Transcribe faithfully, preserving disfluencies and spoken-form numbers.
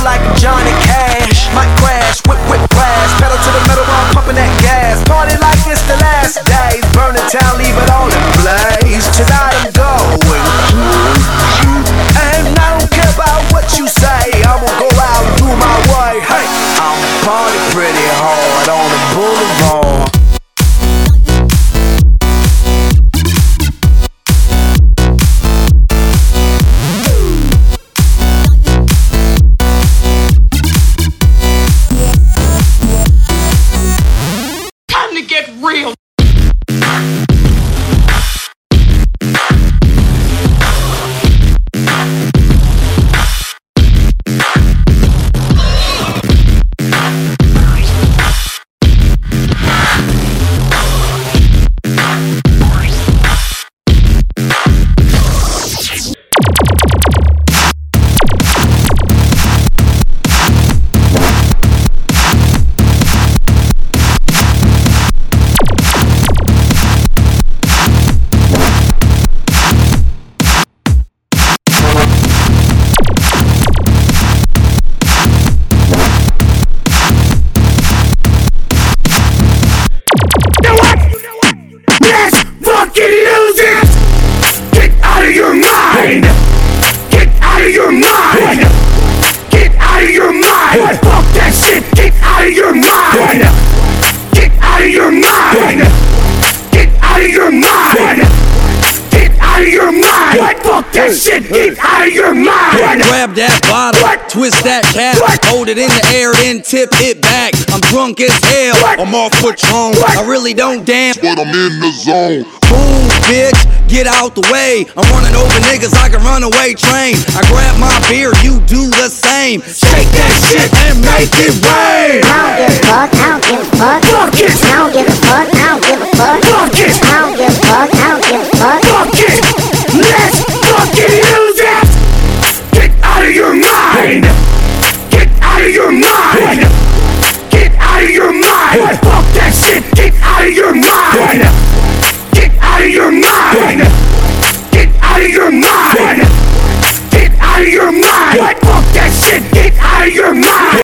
like I'm Johnny Cash. Might crash, whip, whip, crash. Pedal to the metal while I'm pumping that gas. Party like it's the last days. Burn the town, leave it all in blaze. Tonight I'm going. And I don't care about what you say. I'ma go out and do my way. Hey, I'm party pretty hard on the boulevard. Time to get real. Shit, get out of your mind! Grab that bottle, what? Twist that cap, what? Hold it in the air, then tip it back. I'm drunk as hell, what? I'm off Patron. I really don't dance, but I'm in the zone. Boom, bitch, get out the way. I'm running over niggas like a runaway train. I grab my beer, you do the same. Shake that shit and make it rain. I don't give a fuck, I don't give a fuck. Fuck it! I don't give a fuck, I don't give a fuck. Fuck it! I don't give a fuck, I don't give a fuck.